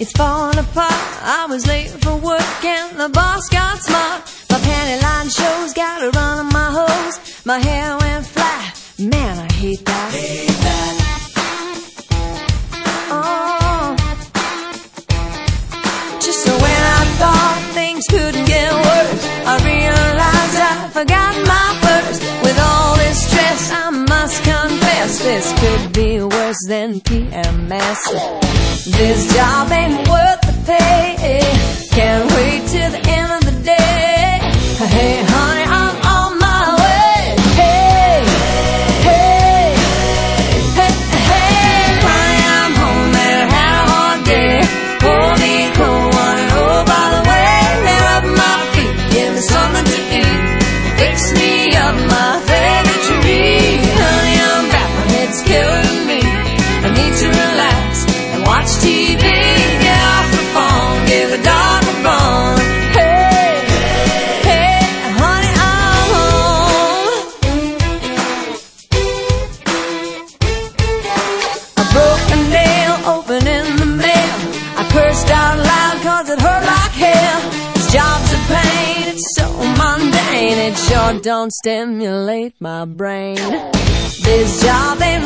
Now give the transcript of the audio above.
It's falling apart. I was late for work and the boss got smart. My panty line shows, got a run on my hose. My hair went flat. Man, I hate that. Hate that. Oh. Just when I thought things couldn't get worse, I realized I forgot my purse. With all this stress, I must confess, this could be worse than PMS. This job ain't worth the pay. Can't wait till the end of the day. Hey, honey, I'm on my way. Hey, hey, hey, hey, honey, I'm home and I had a hard day. Hold me cold, wanna know by the way. Lay up my feet, give me something to eat. Fix me up my favorite tree. Honey, I'm back, my head's killing me. I need to relax and watch TV. Get off the phone, give the dog a bone. Hey, hey, honey, I'm home. A broken nail open in the mail. I cursed out loud cause it hurt like hell. This job's a pain, it's so mundane. It sure don't stimulate my brain. This job ain't